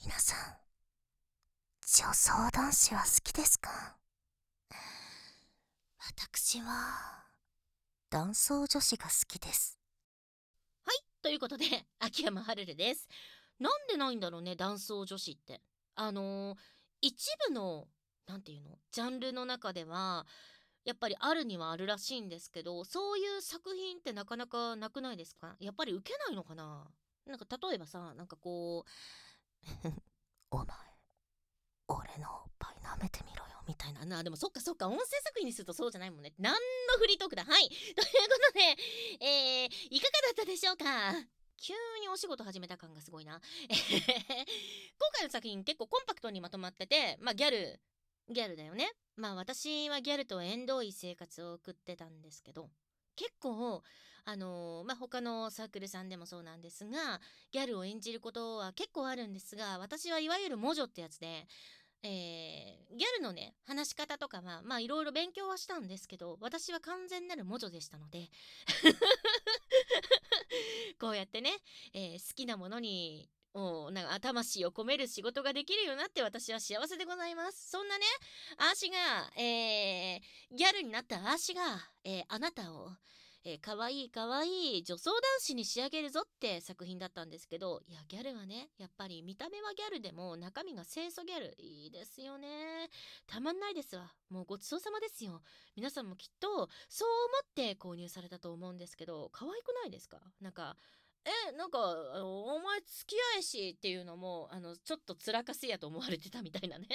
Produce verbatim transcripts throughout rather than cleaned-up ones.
皆さん、女装男子は好きですか？私は、男装女子が好きです。 はい、ということで、秋山はるるです。なんでないんだろうね、男装女子って。あのー一部の、なんていうの、ジャンルの中では、やっぱりあるにはあるらしいんですけど、そういう作品ってなかなかなくないですか？やっぱり受けないのかな？なんか例えばさ、なんかこう、 お前、俺のおっぱい舐めてみろよ、みたいな。 あな、でもそっかそっか、音声作品にするとそうじゃないもんね。なんのフリートークだ。はい。ということで、えー、いかがだったでしょうか？急にお仕事始めた感がすごいな。えへへへ今回の作品結構コンパクトにまとまってて、まあギャル、ギャルだよね。まあ私はギャルと縁遠い生活を送ってたんですけど、結構、あのーまあ他のサークルさんでもそうなんですが、ギャルを演じることは結構あるんですが、私はいわゆる魔女ってやつで、えーギャルのね話し方とかはまあいろいろ勉強はしたんですけど、私は完全なる魔女でしたのでこうやってね、えー好きなものにおなんか魂を込める仕事ができるようになって私は幸せでございます。そんなね、アーシが、えーギャルになったアーシが、えーあなたを、えー、かわいいかわいい女装男子に仕上げるぞって作品だったんですけど、いやギャルはねやっぱり見た目はギャルでも中身が清楚ギャル、いいですよね。たまんないですわ。もうごちそうさまですよ。皆さんもきっとそう思って購入されたと思うんですけど、可愛くないですか？なんかえなんかあのお前付き合いしっていうのもあのちょっと辛かせやと思われてたみたいなね。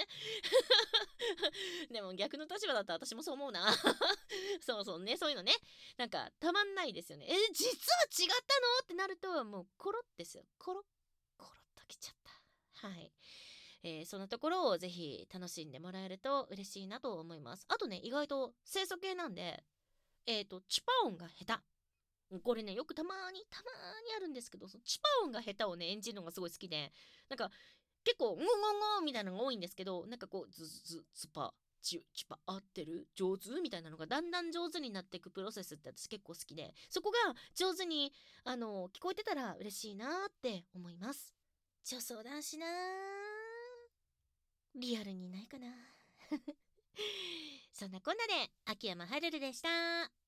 でも逆の立場だったら私もそう思うな。そうそうね、そういうのね、なんかたまんないですよね。え実は違ったのってなるともうコロッですよ。コロッコロッときちゃった。はい、えーそのところをぜひ楽しんでもらえると嬉しいなと思います。あとね、意外と清楚系なんで、えっ、とチュパ音が下手、これねよくたまーにたまーにあるんですけど、そのチュパ音が下手をね演じるのがすごい好きで、なんか結構「ゴンゴンゴン」みたいなのが多いんですけど、なんかこうズズズズパチュチュパ合ってる上手みたいなのがだんだん上手になっていくプロセスって私結構好きで、そこが上手にあの聞こえてたら嬉しいなーって思います。女装男子なー、リアルにいないかな。そんなこんなで秋山はるるでした。